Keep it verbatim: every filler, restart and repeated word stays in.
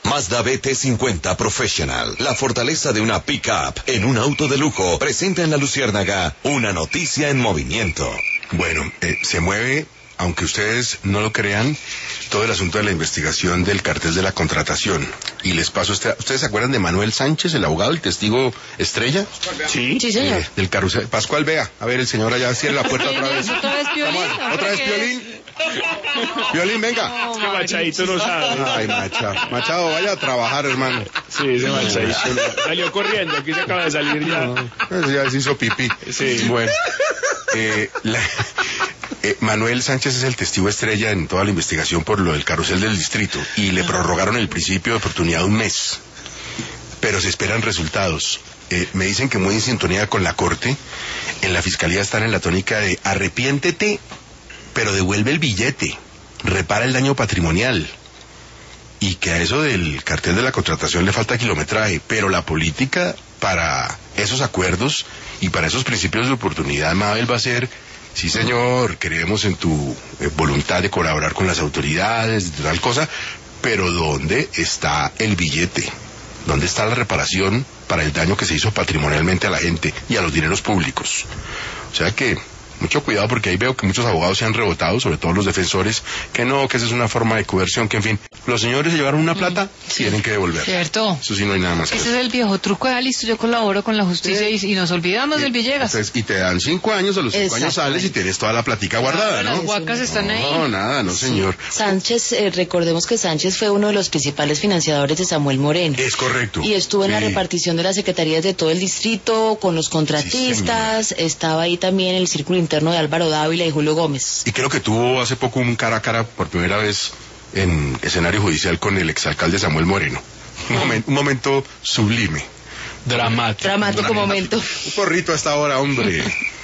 Mazda B T cincuenta Professional, la fortaleza de una pick-up en un auto de lujo, presenta en La Luciérnaga una noticia en movimiento. Bueno, eh, se mueve, aunque ustedes no lo crean, todo el asunto de la investigación del cartel de la contratación. Y les paso, este, ¿ustedes se acuerdan de Manuel Sánchez, el abogado, el testigo estrella? Sí, sí, señor. Eh, del carrusel. Pascual Vea, a ver, el señor allá cierre la puerta otra vez. ¿Otra vez Piolín? Vamos, ¿otra vez Piolín? Piolín, venga. Es que Machadito no sabe. Ay, Machado. Machado, vaya a trabajar, hermano. Sí, ese Machadito salió corriendo, aquí se acaba de salir ya. No, ya se hizo pipí. Sí. Bueno, eh, la, eh, Manuel Sánchez es el testigo estrella en toda la investigación por lo del carrusel del distrito y le prorrogaron el principio de oportunidad un mes, pero se esperan resultados. Eh, me dicen que muy en sintonía con la corte, en la fiscalía están en la tónica de arrepiéntete, pero devuelve el billete, repara el daño patrimonial, y que a eso del cartel de la contratación le falta kilometraje, pero la política para esos acuerdos y para esos principios de oportunidad, Mabel, va a ser: sí, señor, creemos en tu eh, voluntad de colaborar con las autoridades, de tal cosa, pero ¿dónde está el billete? ¿Dónde está la reparación para el daño que se hizo patrimonialmente a la gente y a los dineros públicos? O sea que mucho cuidado, porque ahí veo que muchos abogados se han rebotado, sobre todo los defensores, que no, que esa es una forma de coerción, que en fin, los señores se llevaron una plata, mm, sí, tienen que devolver. Cierto. Eso sí, no hay nada más que Ese hacer. es el viejo truco de, ah, listo, yo colaboro con la justicia y, y nos olvidamos y, del Villegas. Entonces, y te dan cinco años, a los cinco años sales y tienes toda la platica guardada, ¿no? Las huacas están ahí. No, nada, no, señor. Sánchez, eh, recordemos que Sánchez fue uno de los principales financiadores de Samuel Moreno. Es correcto. Y estuvo en sí. la repartición de las secretarías de todo el distrito, con los contratistas, sí, estaba ahí también el círculo interno de Álvaro Dávila y Julio Gómez. Y creo que tuvo hace poco un cara a cara por primera vez en escenario judicial con el exalcalde Samuel Moreno. Un, momen, un momento sublime. Dramático. Dramático, Dramático momento. Un porrito a esta hora, hombre.